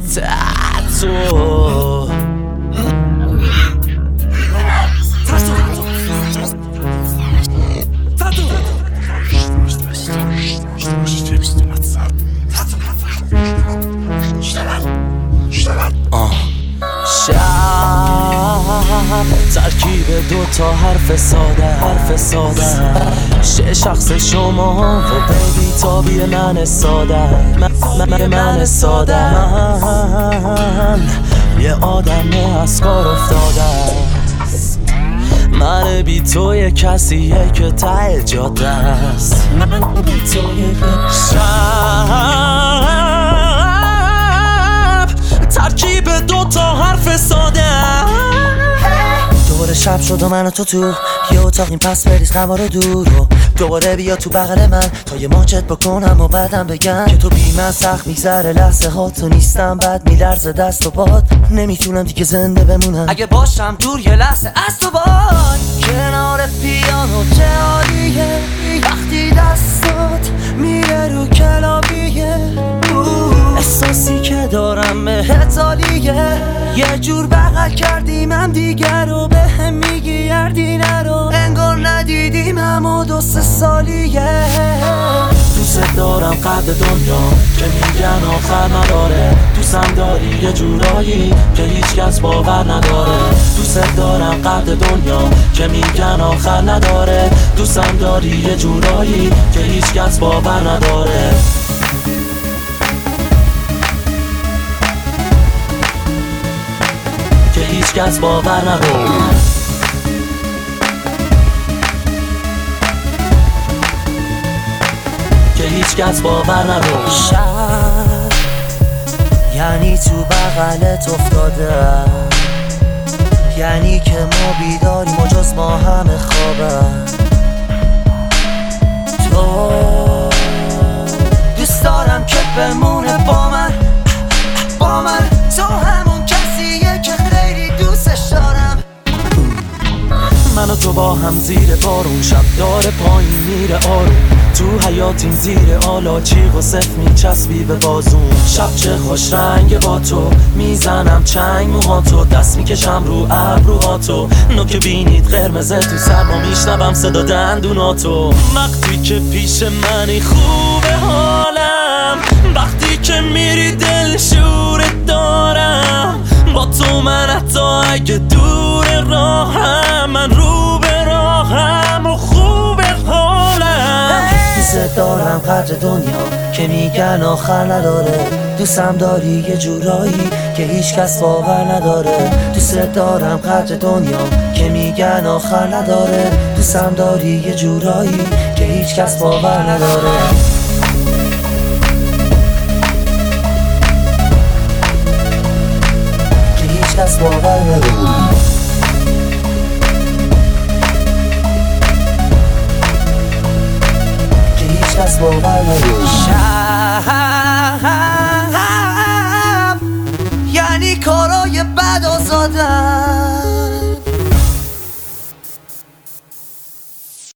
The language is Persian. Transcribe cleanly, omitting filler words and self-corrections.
تاتو ترکیب دوتا حرف ساده شه شخص شما و بیبی تابی من ساده من ساده من یه آدم از کار افتاده من بی تو یه کسیه که ته جاده است من بی تو یه ترکیب دوتا حرف ساده دوباره شب شد و من و تو یه اتاقیم پس بریز غما رو دور و دوباره بیا تو بغل من تا یه ماچت بکنم و بعدم بگم که تو بی من سخت میگذره لحظه ها تو نیستم بد میلرزه دست و پات نمیتونم دیگه زنده بمونم اگه باشم دور یه لحظه از تو باد کنار پیانو چه عالیه وقتی دستات میره رو کلابیه احساسی که دارم بهت عالیه یه جور بغل کردیم هم دیگر رو به هم میگی یردی نرو انگار ندیدیم همو 2-3 سالیه دوست دارم قد دنیا که میگن آخر نداره دوستم داری یه جورایی که هیچ کس باور نداره دوست دارم قد دنیا که میگن آخر نداره دوستم داری یه جورایی که هیچ کس باور نداره که هیچ کس باور نداره که هیچ کس باور نداره شب یعنی تو بغلت افتاده یعنی که ما بیداریم و جز ما همه خوابه تو دوست دارم که بمونه با من تو همون کسیه که خیلی دوستش دارم من و تو با هم زیر بارون شب داره پایین میره آروم تو حیاتیم زیر آلا چیغ و صف میچسبی به بازون شب چه خوش رنگ با تو میزنم چنگ موهاتو دست میکشم رو ابروهاتو نوک بینید قرمزه تو سرما میشنوم صدا دندوناتو وقتی که پیش منی خوبه حالم وقتی که میری دل شورت دارم با تو من حتی اگه دور راهم من رو به راهم و خوبه حالم دوست دارم قدر دنیا که میگن آخر نداره دوستم داری یه جورایی که هیچ کس باور نداره دوست دارم قدر دنیا که میگن آخر نداره دوستم داری یه جورایی که هیچ کس باور نداره که هیچ کس باور نداره کس باور نداره